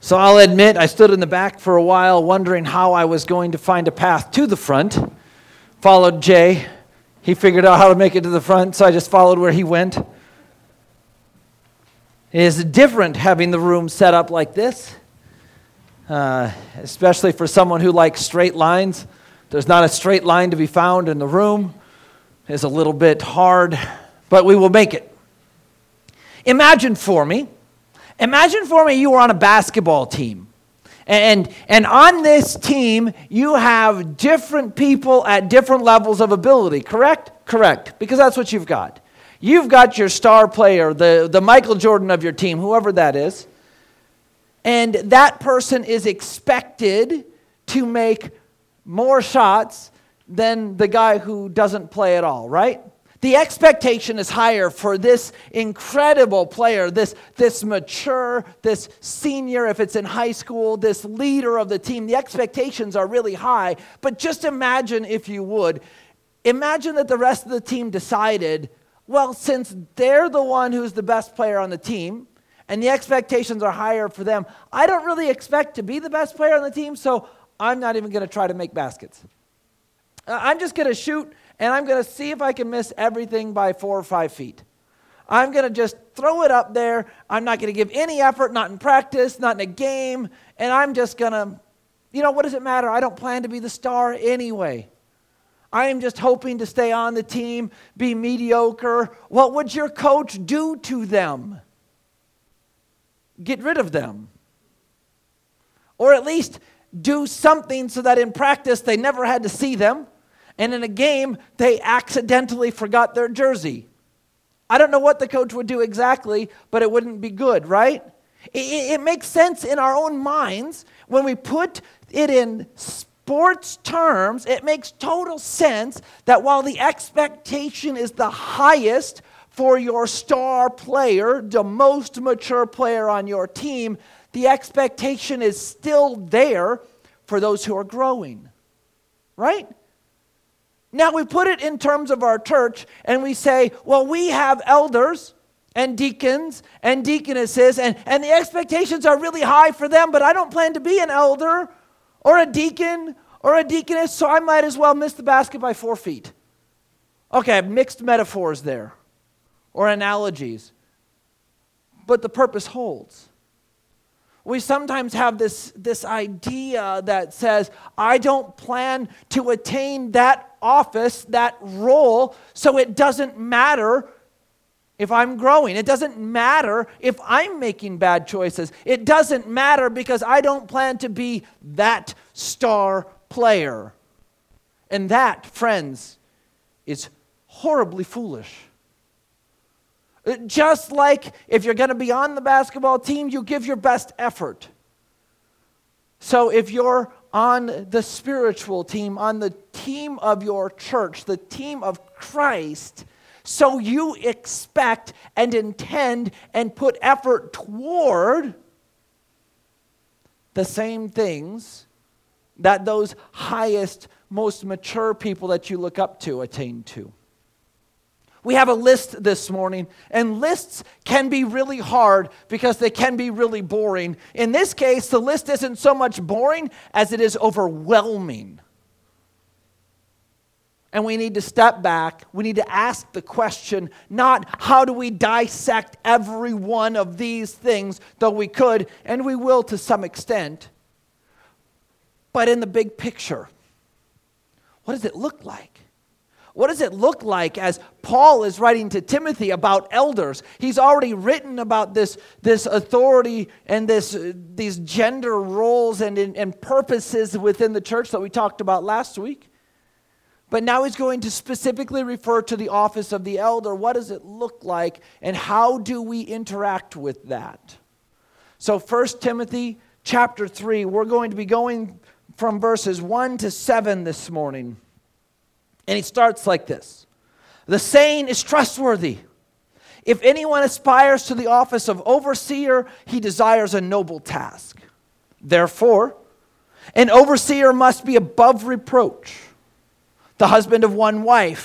So I'll admit I stood in the back for a while wondering how I was going to find a path to the front. Followed Jay. He figured out how to make it to the front, so I just followed where he went. It is different having the room set up like this, especially for someone who likes straight lines. There's not a straight line to be found in the room. It's a little bit hard, but we will make it. Imagine for me you were on a basketball team. And on this team, you have different people at different levels of ability, correct? Correct, because that's what you've got. You've got your star player, the Michael Jordan of your team, whoever that is. And that person is expected to make more shots than the guy who doesn't play at all, right? The expectation is higher for this incredible player, this mature, this senior, if it's in high school, this leader of the team. The expectations are really high. But just imagine, if you would, imagine that the rest of the team decided, well, since they're the one who's the best player on the team, and the expectations are higher for them, I don't really expect to be the best player on the team, so I'm not even going to try to make baskets. I'm just going to shoot, and I'm going to see if I can miss everything by 4 or 5 feet. I'm going to just throw it up there. I'm not going to give any effort, not in practice, not in a game, and I'm just going to, what does it matter? I don't plan to be the star anyway. I am just hoping to stay on the team, be mediocre. What would your coach do to them? Get rid of them. Or at least do something so that in practice they never had to see them. And in a game, they accidentally forgot their jersey. I don't know what the coach would do exactly, but it wouldn't be good, right? It makes sense in our own minds. When we put it in sports terms, it makes total sense that while the expectation is the highest for your star player, the most mature player on your team, the expectation is still there for those who are growing, right? Now we put it in terms of our church and we say, well, we have elders and deacons and deaconesses and the expectations are really high for them, but I don't plan to be an elder or a deacon or a deaconess, so I might as well miss the basket by 4 feet. Okay, mixed metaphors there or analogies, but the purpose holds. We sometimes have this idea that says, I don't plan to attain that office, that role, so it doesn't matter if I'm growing. It doesn't matter if I'm making bad choices. It doesn't matter because I don't plan to be that star player. And that, friends, is horribly foolish. Just like if you're going to be on the basketball team, you give your best effort. So if you're on the spiritual team, on the team of your church, the team of Christ, so you expect and intend and put effort toward the same things that those highest, most mature people that you look up to attain to. We have a list this morning, and lists can be really hard because they can be really boring. In this case, the list isn't so much boring as it is overwhelming. And we need to step back. We need to ask the question, not how do we dissect every one of these things, though we could, and we will to some extent, but in the big picture. What does it look like? What does it look like as Paul is writing to Timothy about elders? He's already written about this authority and these gender roles and purposes within the church that we talked about last week. But now he's going to specifically refer to the office of the elder. What does it look like and how do we interact with that? So 1 Timothy chapter 3, we're going to be going from verses 1 to 7 this morning. And he starts like this. The saying is trustworthy. If anyone aspires to the office of overseer, he desires a noble task. Therefore, an overseer must be above reproach, the husband of one wife,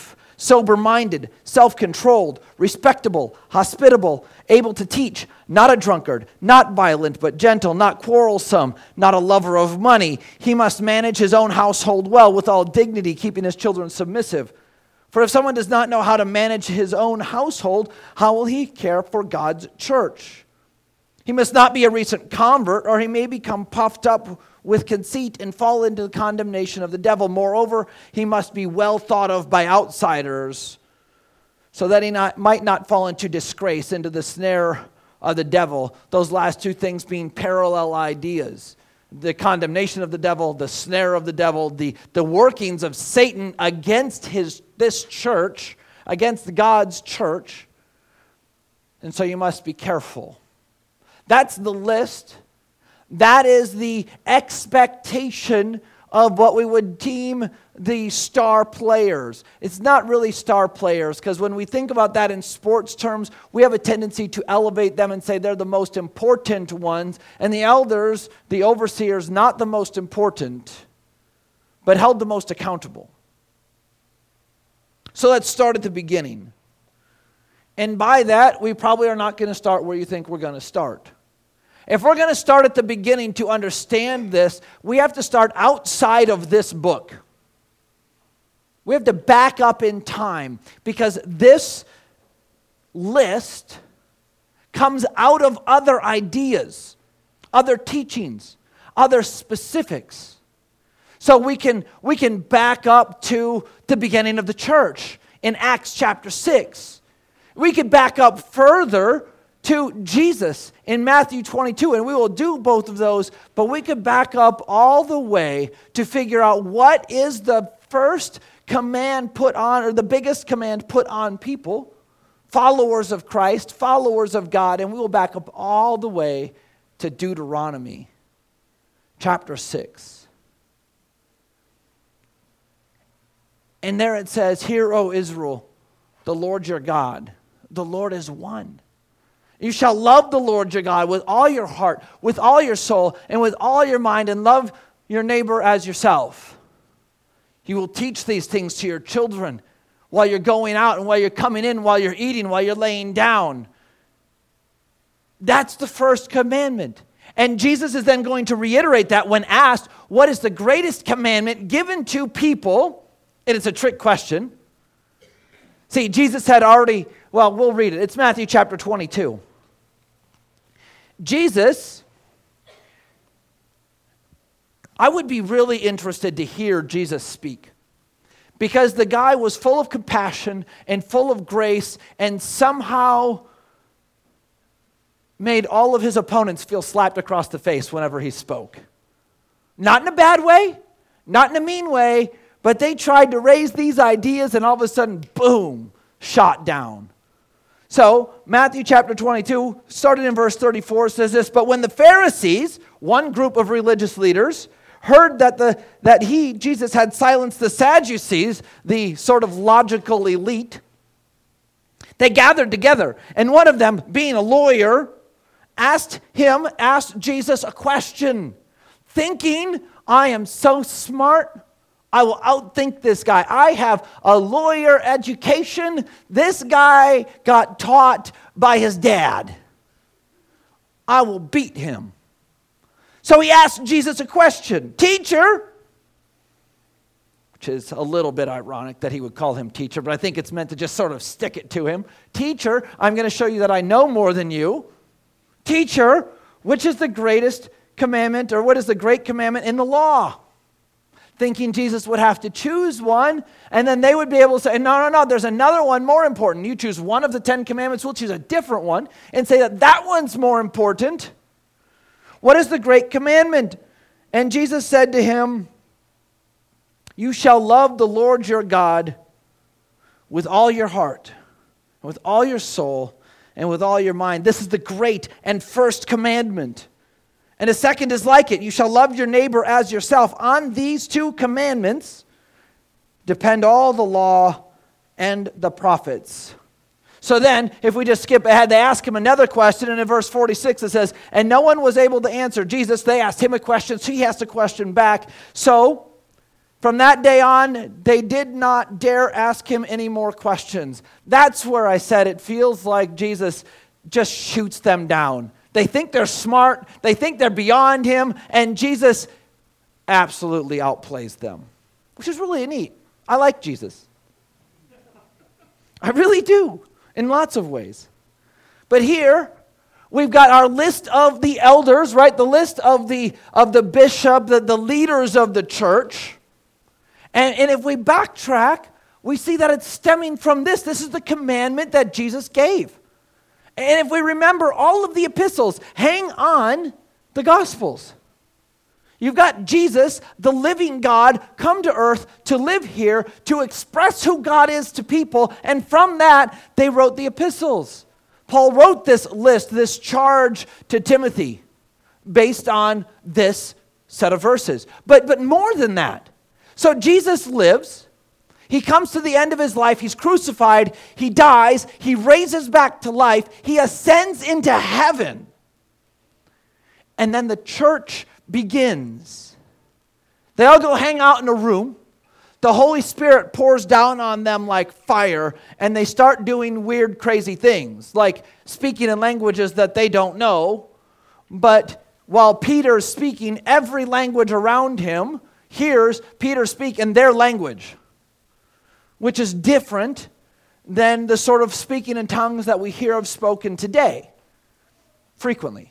sober-minded, self-controlled, respectable, hospitable, able to teach, not a drunkard, not violent, but gentle, not quarrelsome, not a lover of money. He must manage his own household well with all dignity, keeping his children submissive. For if someone does not know how to manage his own household, how will he care for God's church? He must not be a recent convert, or he may become puffed up with conceit and fall into the condemnation of the devil. Moreover, he must be well thought of by outsiders, so that he might not fall into disgrace, into the snare of the devil. Those last two things being parallel ideas. The condemnation of the devil, the snare of the devil, the workings of Satan against this church, against God's church. And so you must be careful. That's the list. That is the expectation of what we would deem the star players. It's not really star players, because when we think about that in sports terms, we have a tendency to elevate them and say they're the most important ones, and the elders, the overseers, not the most important, but held the most accountable. So let's start at the beginning. And by that, we probably are not going to start where you think we're going to start. If we're going to start at the beginning to understand this, we have to start outside of this book. We have to back up in time, because this list comes out of other ideas, other teachings, other specifics. So we can back up to the beginning of the church in Acts chapter 6. We could back up further to Jesus in Matthew 22, and we will do both of those, but we could back up all the way to figure out what is the first command put on, or the biggest command put on people, followers of Christ, followers of God, and we will back up all the way to Deuteronomy chapter 6. And there it says, "Hear, O Israel, the Lord your God, the Lord is one. You shall love the Lord your God with all your heart, with all your soul, and with all your mind, and love your neighbor as yourself. You will teach these things to your children while you're going out and while you're coming in, while you're eating, while you're laying down." That's the first commandment. And Jesus is then going to reiterate that when asked, what is the greatest commandment given to people? And it's a trick question. See, Jesus had already, well, we'll read it. It's Matthew chapter 22. Jesus, I would be really interested to hear Jesus speak, because the guy was full of compassion and full of grace, and somehow made all of his opponents feel slapped across the face whenever he spoke. Not in a bad way, not in a mean way, but they tried to raise these ideas, and all of a sudden, boom, shot down. So, Matthew chapter 22, starting in verse 34, says this, "But when the Pharisees," one group of religious leaders, "heard that Jesus, had silenced the Sadducees," the sort of logical elite, they gathered together. And one of them, being a lawyer, asked Jesus a question, thinking, "I am so smart, I will outthink this guy. I have a lawyer education. This guy got taught by his dad. I will beat him." So he asked Jesus a question. "Teacher," which is a little bit ironic that he would call him teacher, but I think it's meant to just sort of stick it to him. "Teacher, I'm going to show you that I know more than you. Teacher, which is the greatest commandment, or what is the great commandment in the law?" Thinking Jesus would have to choose one, and then they would be able to say, no, there's another one more important. You choose one of the 10 commandments, we'll choose a different one, and say that one's more important. "What is the great commandment?" And Jesus said to him, "You shall love the Lord your God with all your heart, with all your soul, and with all your mind. This is the great and first commandment. And a second is like it. You shall love your neighbor as yourself. On these two commandments depend all the law and the prophets." So then, if we just skip ahead, they ask him another question, and in verse 46 it says, "And no one was able to answer Jesus." They asked him a question, so he asked a question back. So From that day on, they did not dare ask him any more questions. That's where I said it feels like Jesus just shoots them down. They think they're smart, they think they're beyond him, and Jesus absolutely outplays them, which is really neat. I like Jesus. I really do, in lots of ways. But here, we've got our list of the elders, right? The list of the bishop, the leaders of the church. And if we backtrack, we see that it's stemming from this. This is the commandment that Jesus gave. And if we remember all of the epistles, hang on the Gospels. You've got Jesus, the living God, come to earth to live here, to express who God is to people. And from that, they wrote the epistles. Paul wrote this list, this charge to Timothy, based on this set of verses. But more than that. So Jesus lives. He comes to the end of his life. He's crucified. He dies. He raises back to life. He ascends into heaven. And then the church begins. They all go hang out in a room. The Holy Spirit pours down on them like fire, and they start doing weird, crazy things, like speaking in languages that they don't know. But while Peter's speaking, every language around him hears Peter speak in their language, which is different than the sort of speaking in tongues that we hear of spoken today, frequently.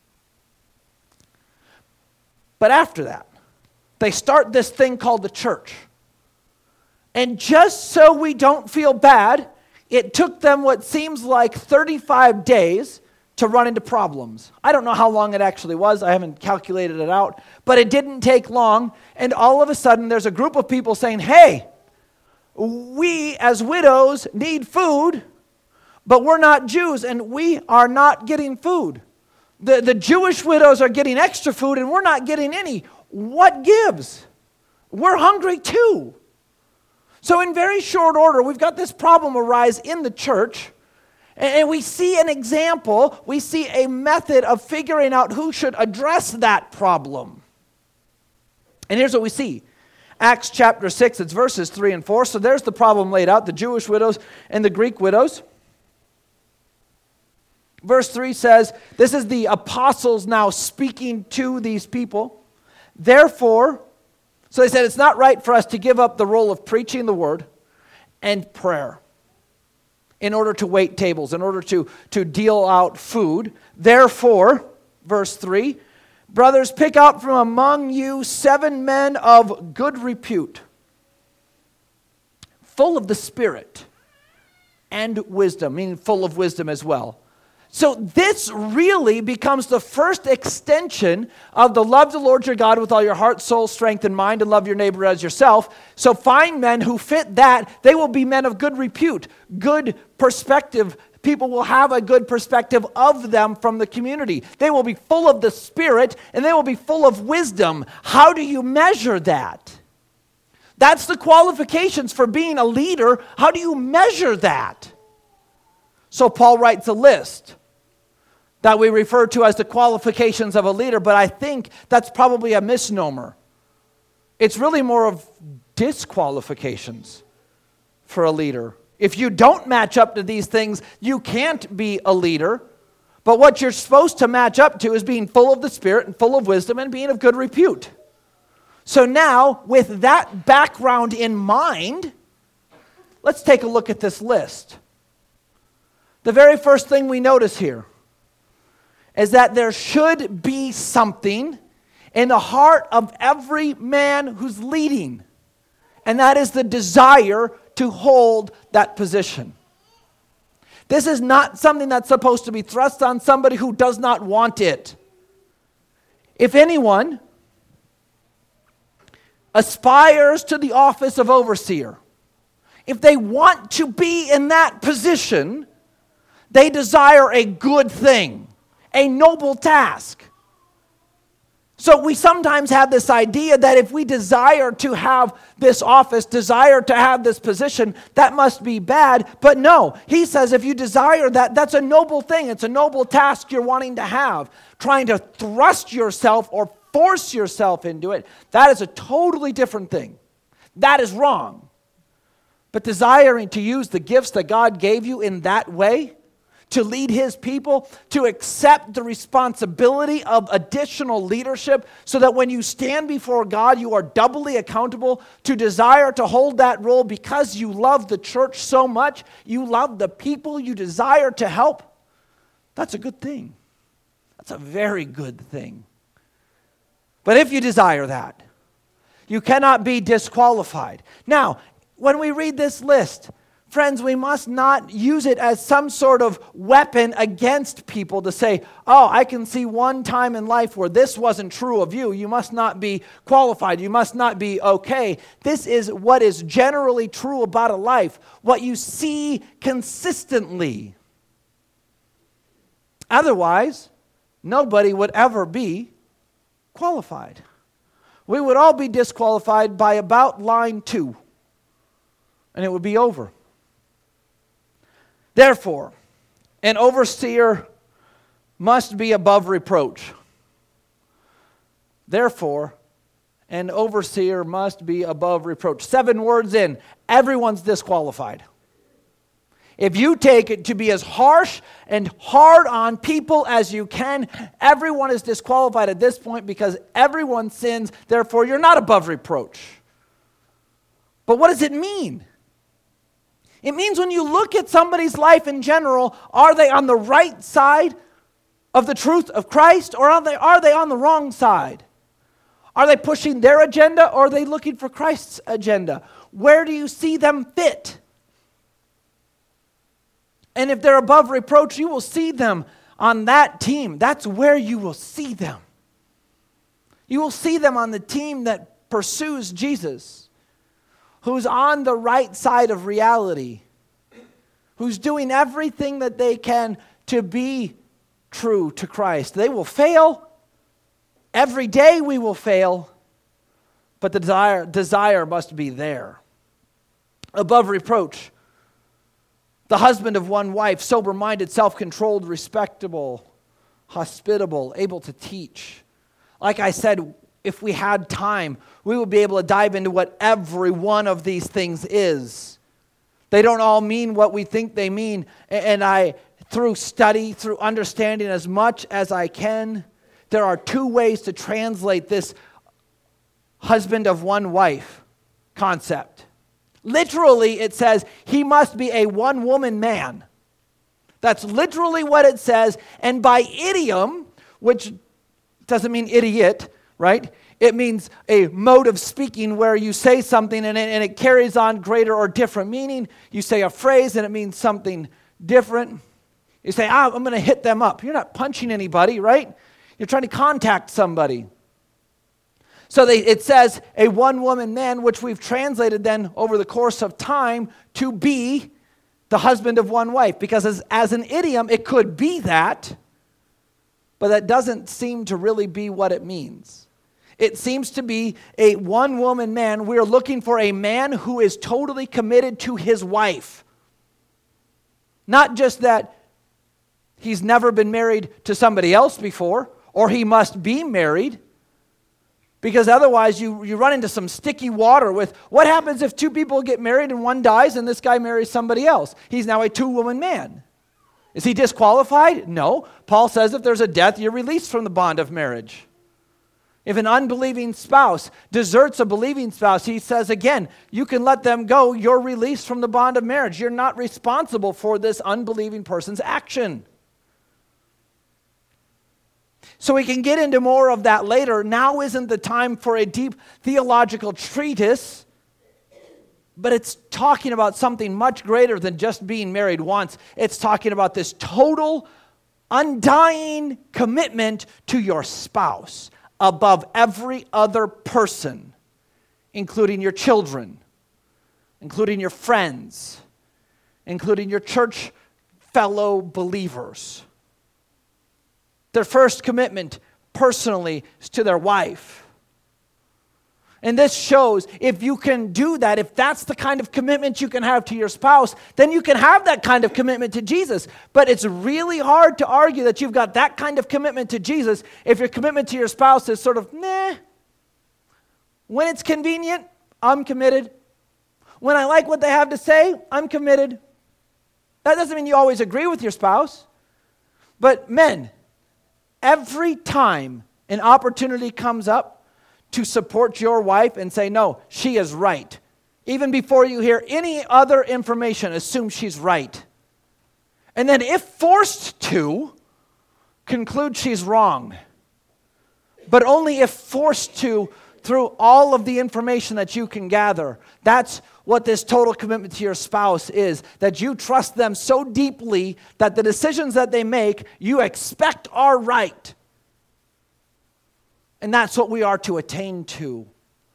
But after that, they start this thing called the church. And just so we don't feel bad, it took them what seems like 35 days to run into problems. I don't know how long it actually was. I haven't calculated it out. But it didn't take long. And all of a sudden, there's a group of people saying, hey, we as widows need food, but we're not Jews, and we are not getting food. The Jewish widows are getting extra food, and we're not getting any. What gives? We're hungry too. So in very short order, we've got this problem arise in the church. And we see an example, we see a method of figuring out who should address that problem. And here's what we see. Acts chapter 6, it's verses 3 and 4. So there's the problem laid out, the Jewish widows and the Greek widows. Verse 3 says, this is the apostles now speaking to these people. Therefore, so they said it's not right for us to give up the role of preaching the word and prayer in order to wait tables, in order to deal out food. Therefore, verse 3, brothers, pick out from among you 7 men of good repute, full of the Spirit and wisdom, meaning full of wisdom as well. So this really becomes the first extension of the love the Lord your God with all your heart, soul, strength, and mind, and love your neighbor as yourself. So find men who fit that. They will be men of good repute, good perspective. People will have a good perspective of them from the community. They will be full of the Spirit, and they will be full of wisdom. How do you measure that? That's the qualifications for being a leader. How do you measure that? So Paul writes a list that we refer to as the qualifications of a leader, but I think that's probably a misnomer. It's really more of disqualifications for a leader. If you don't match up to these things, you can't be a leader. But what you're supposed to match up to is being full of the Spirit and full of wisdom and being of good repute. So now, with that background in mind, let's take a look at this list. The very first thing we notice here is that there should be something in the heart of every man who's leading, and that is the desire to hold that position. This is not something that's supposed to be thrust on somebody who does not want it. If anyone aspires to the office of overseer, if they want to be in that position, they desire a good thing, a noble task. So we sometimes have this idea that if we desire to have this office, desire to have this position, that must be bad. But no, he says if you desire that, that's a noble thing. It's a noble task you're wanting to have. Trying to thrust yourself or force yourself into it, that is a totally different thing. That is wrong. But desiring to use the gifts that God gave you in that way, to lead His people, to accept the responsibility of additional leadership so that when you stand before God, you are doubly accountable, to desire to hold that role because you love the church so much, you love the people you desire to help, that's a good thing. That's a very good thing. But if you desire that, you cannot be disqualified. Now, when we read this list, friends, we must not use it as some sort of weapon against people to say, oh, I can see one time in life where this wasn't true of you. You must not be qualified. You must not be okay. This is what is generally true about a life, what you see consistently. Otherwise, nobody would ever be qualified. We would all be disqualified by about line 2, and it would be over. Therefore, an overseer must be above reproach. Therefore, an overseer must be above reproach. 7 words in, everyone's disqualified. If you take it to be as harsh and hard on people as you can, everyone is disqualified at this point because everyone sins. Therefore, you're not above reproach. But what does it mean? It means when you look at somebody's life in general, are they on the right side of the truth of Christ, or are they on the wrong side? Are they pushing their agenda, or are they looking for Christ's agenda? Where do you see them fit? And if they're above reproach, you will see them on that team. That's where you will see them. You will see them on the team that pursues Jesus, who's on the right side of reality, who's doing everything that they can to be true to Christ. They will fail. Every day we will fail, but the desire must be there. Above reproach, the husband of one wife, sober-minded, self-controlled, respectable, hospitable, able to teach. Like I said, if we had time, we would be able to dive into what every one of these things is. They don't all mean what we think they mean. And I, through study, through understanding as much as I can, there are 2 ways to translate this husband of one wife concept. Literally, it says he must be a one-woman man. That's literally what it says. And by idiom, which doesn't mean idiot, right? It means a mode of speaking where you say something and it carries on greater or different meaning. You say a phrase and it means something different. You say, I'm going to hit them up. You're not punching anybody, right? You're trying to contact somebody. So it says a one-woman man, which we've translated then over the course of time to be the husband of one wife. Because as an idiom, it could be that, but that doesn't seem to really be what it means. It seems to be a one-woman man. We're looking for a man who is totally committed to his wife. Not just that he's never been married to somebody else before, or he must be married, because otherwise you run into some sticky water with what happens if 2 people get married and one dies and this guy marries somebody else? He's now a 2-woman man. Is he disqualified? No. Paul says if there's a death, you're released from the bond of marriage. If an unbelieving spouse deserts a believing spouse, he says again, you can let them go. You're released from the bond of marriage. You're not responsible for this unbelieving person's action. So we can get into more of that later. Now isn't the time for a deep theological treatise, but it's talking about something much greater than just being married once. It's talking about this total, undying commitment to your spouse above every other person, including your children, including your friends, including your church fellow believers. Their first commitment personally is to their wife. And this shows if you can do that, if that's the kind of commitment you can have to your spouse, then you can have that kind of commitment to Jesus. But it's really hard to argue that you've got that kind of commitment to Jesus if your commitment to your spouse is sort of, when it's convenient, I'm committed. When I like what they have to say, I'm committed. That doesn't mean you always agree with your spouse. But men, every time an opportunity comes up to support your wife and say, no, she is right. Even before you hear any other information, assume she's right. And then if forced to, conclude she's wrong. But only if forced to through all of the information that you can gather. That's what this total commitment to your spouse is. That you trust them so deeply that the decisions that they make, you expect are right. And that's what we are to attain to.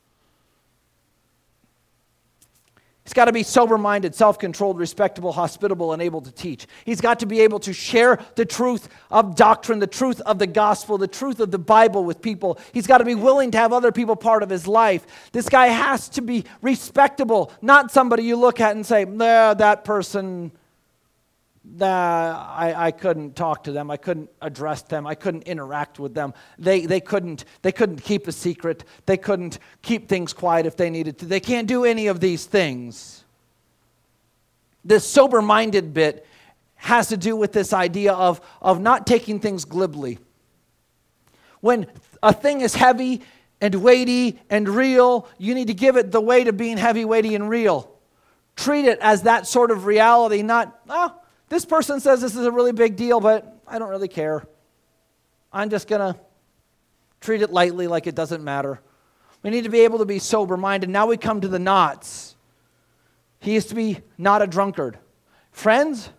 He's got to be sober-minded, self-controlled, respectable, hospitable, and able to teach. He's got to be able to share the truth of doctrine, the truth of the gospel, the truth of the Bible with people. He's got to be willing to have other people part of his life. This guy has to be respectable, not somebody you look at and say, nah, that person, I couldn't talk to them. I couldn't address them. I couldn't interact with them. They couldn't keep a secret. They couldn't keep things quiet if they needed to. They can't do any of these things. This sober-minded bit has to do with this idea of not taking things glibly. When a thing is heavy and weighty and real, you need to give it the weight of being heavy, weighty, and real. Treat it as that sort of reality, not, this person says this is a really big deal, but I don't really care. I'm just going to treat it lightly like it doesn't matter. We need to be able to be sober-minded. Now we come to the nots. He is to be not a drunkard. Friends?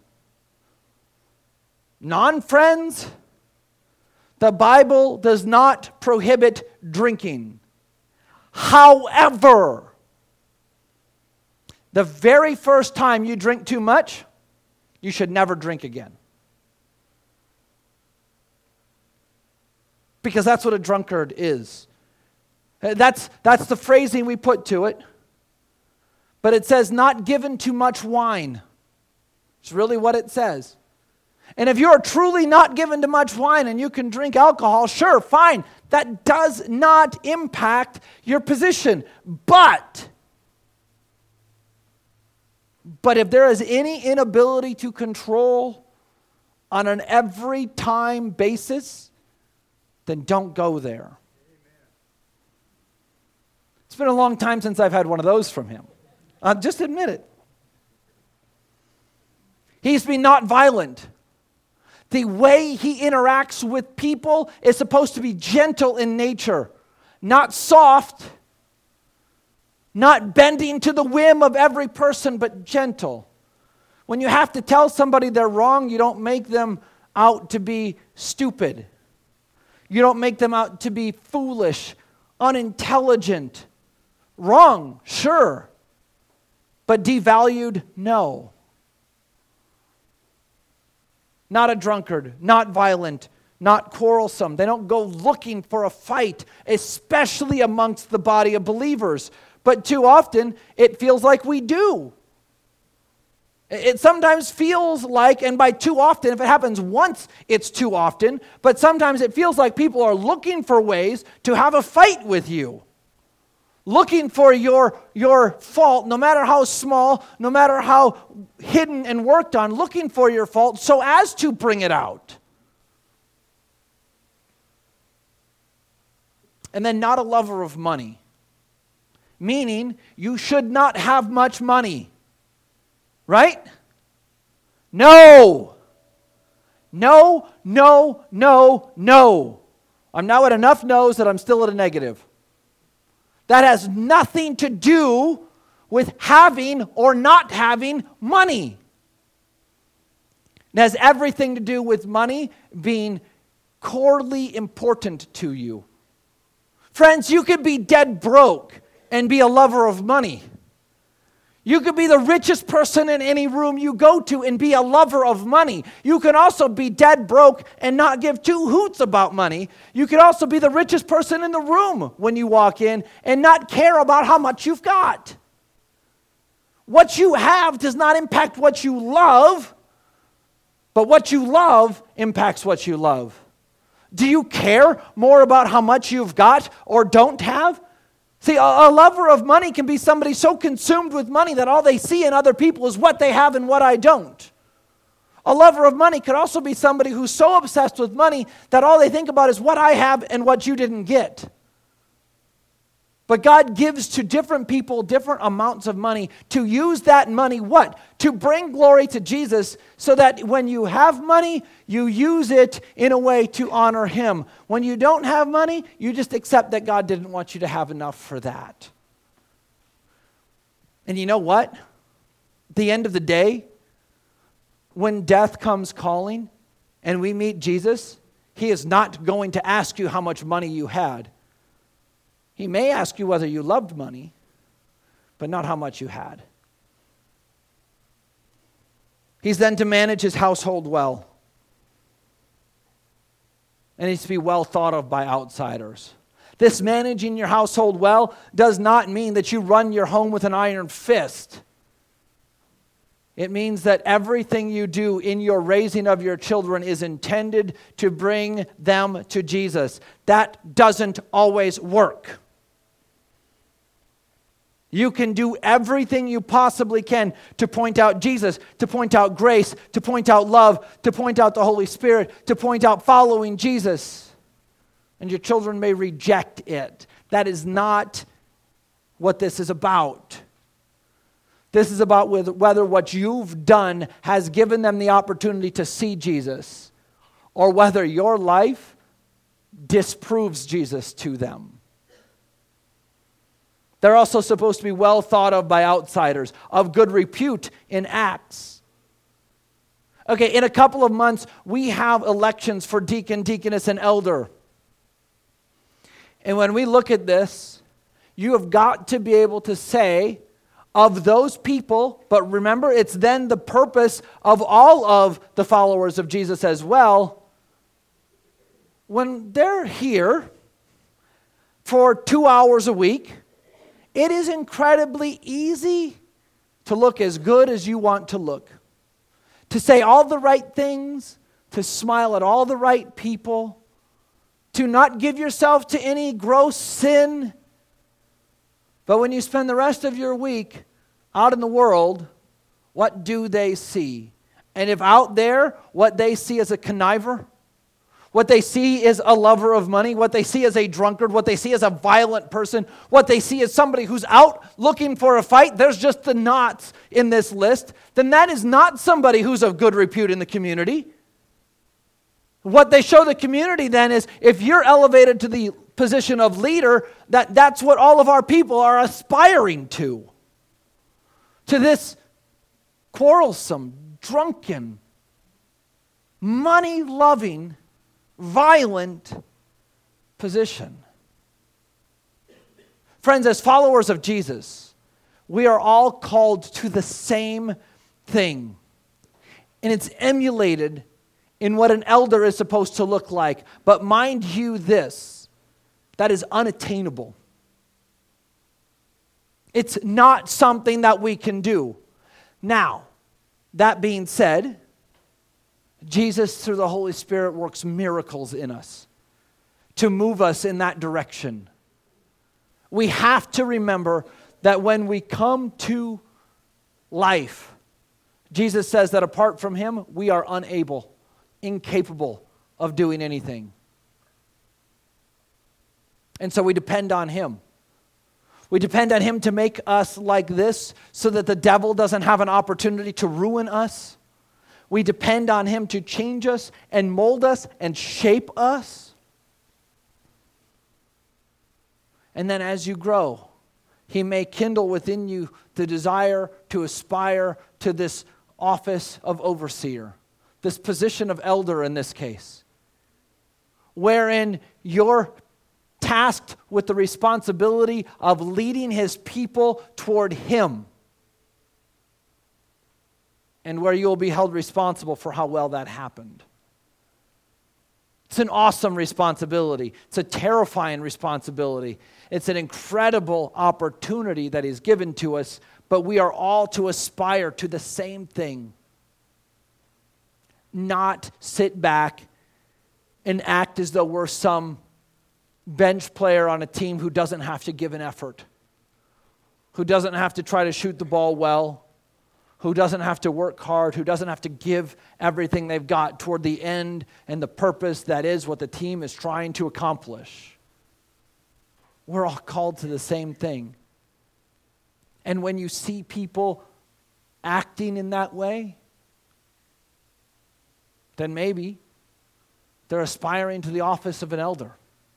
Non-friends? The Bible does not prohibit drinking. However, the very first time you drink too much, you should never drink again. Because that's what a drunkard is. That's the phrasing we put to it. But it says not given to much wine. It's really what it says. And if you're truly not given to much wine and you can drink alcohol, sure, fine. That does not impact your position. But if there is any inability to control on an every time basis, then don't go there. It's been a long time since I've had one of those from him. Just admit it. He's been not violent. The way he interacts with people is supposed to be gentle in nature, not soft, not bending to the whim of every person, but gentle. When you have to tell somebody they're wrong, you don't make them out to be stupid. You don't make them out to be foolish, unintelligent. Wrong, sure, but devalued, no. Not a drunkard, not violent, not quarrelsome. They don't go looking for a fight, especially amongst the body of believers. But too often, it feels like we do. It sometimes feels like, and by too often, if it happens once, it's too often, but sometimes it feels like people are looking for ways to have a fight with you. Looking for your fault, no matter how small, no matter how hidden and worked on, looking for your fault so as to bring it out. And then not a lover of money. Meaning, you should not have much money. Right? No. No, no, no, no. I'm now at enough no's that I'm still at a negative. That has nothing to do with having or not having money. It has everything to do with money being corely important to you. Friends, you could be dead broke and be a lover of money. You could be the richest person in any room you go to and be a lover of money. You can also be dead broke and not give two hoots about money. You could also be the richest person in the room when you walk in and not care about how much you've got. What you have does not impact what you love, but what you love impacts what you love. Do you care more about how much you've got or don't have? See, a lover of money can be somebody so consumed with money that all they see in other people is what they have and what I don't. A lover of money could also be somebody who's so obsessed with money that all they think about is what I have and what you didn't get. But God gives to different people different amounts of money to use that money, what? To bring glory to Jesus so that when you have money, you use it in a way to honor Him. When you don't have money, you just accept that God didn't want you to have enough for that. And you know what? At the end of the day, when death comes calling and we meet Jesus, He is not going to ask you how much money you had. He may ask you whether you loved money, but not how much you had. He's then to manage his household well. And he's to be well thought of by outsiders. This managing your household well does not mean that you run your home with an iron fist. It means that everything you do in your raising of your children is intended to bring them to Jesus. That doesn't always work. You can do everything you possibly can to point out Jesus, to point out grace, to point out love, to point out the Holy Spirit, to point out following Jesus. And your children may reject it. That is not what this is about. This is about whether what you've done has given them the opportunity to see Jesus, or whether your life disproves Jesus to them. They're also supposed to be well thought of by outsiders, of good repute in Acts. Okay, in a couple of months, we have elections for deacon, deaconess, and elder. And when we look at this, you have got to be able to say of those people, but remember, it's then the purpose of all of the followers of Jesus as well. When they're here for 2 hours a week, it is incredibly easy to look as good as you want to look, to say all the right things, to smile at all the right people, to not give yourself to any gross sin. But when you spend the rest of your week out in the world, what do they see? And if out there, what they see is a conniver, what they see is a lover of money, what they see is a drunkard, what they see is a violent person, what they see is somebody who's out looking for a fight, there's just the knots in this list, then that is not somebody who's of good repute in the community. What they show the community then is if you're elevated to the position of leader, that's what all of our people are aspiring to. To this quarrelsome, drunken, money-loving, violent position. Friends, as followers of Jesus, we are all called to the same thing. And it's emulated in what an elder is supposed to look like. But mind you this, that is unattainable. It's not something that we can do. Now, that being said, Jesus, through the Holy Spirit, works miracles in us to move us in that direction. We have to remember that when we come to life, Jesus says that apart from Him, we are unable, incapable of doing anything. And so we depend on Him. We depend on Him to make us like this so that the devil doesn't have an opportunity to ruin us. We depend on Him to change us and mold us and shape us. And then as you grow, He may kindle within you the desire to aspire to this office of overseer, this position of elder in this case, wherein you're tasked with the responsibility of leading His people toward Him, and where you'll be held responsible for how well that happened. It's an awesome responsibility. It's a terrifying responsibility. It's an incredible opportunity that He's given to us, but we are all to aspire to the same thing. Not sit back and act as though we're some bench player on a team who doesn't have to give an effort, who doesn't have to try to shoot the ball well, who doesn't have to work hard, who doesn't have to give everything they've got toward the end and the purpose that is what the team is trying to accomplish. We're all called to the same thing. And when you see people acting in that way, then maybe they're aspiring to the office of an elder.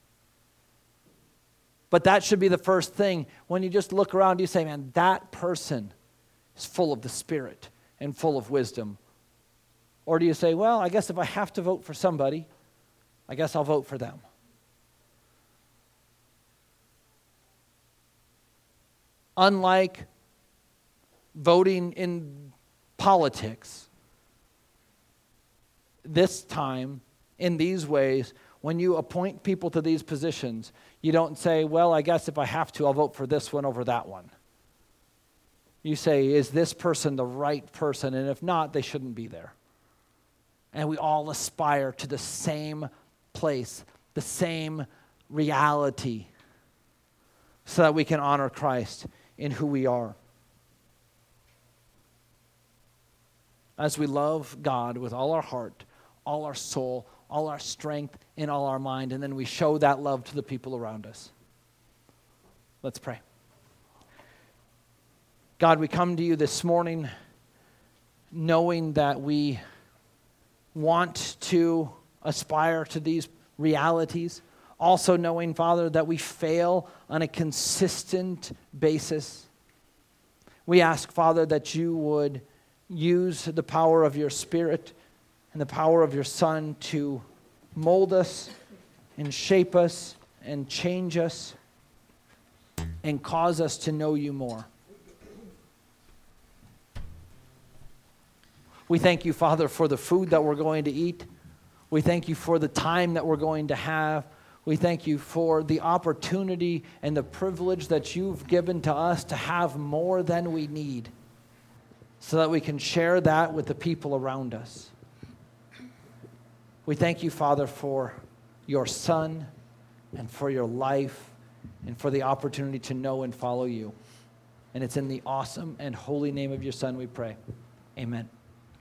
But that should be the first thing. When you just look around, you say, man, that person is full of the Spirit and full of wisdom. Or do you say, well, I guess if I have to vote for somebody, I guess I'll vote for them. Unlike voting in politics, this time, in these ways, when you appoint people to these positions, you don't say, well, I guess if I have to, I'll vote for this one over that one. You say, is this person the right person? And if not, they shouldn't be there. And we all aspire to the same place, the same reality, so that we can honor Christ in who we are. As we love God with all our heart, all our soul, all our strength, and all our mind, and then we show that love to the people around us. Let's pray. God, we come to you this morning knowing that we want to aspire to these realities, also knowing, Father, that we fail on a consistent basis. We ask, Father, that you would use the power of your Spirit and the power of your Son to mold us and shape us and change us and cause us to know you more. We thank you, Father, for the food that we're going to eat. We thank you for the time that we're going to have. We thank you for the opportunity and the privilege that you've given to us to have more than we need, so that we can share that with the people around us. We thank you, Father, for your Son and for your life and for the opportunity to know and follow you. And it's in the awesome and holy name of your Son we pray. Amen.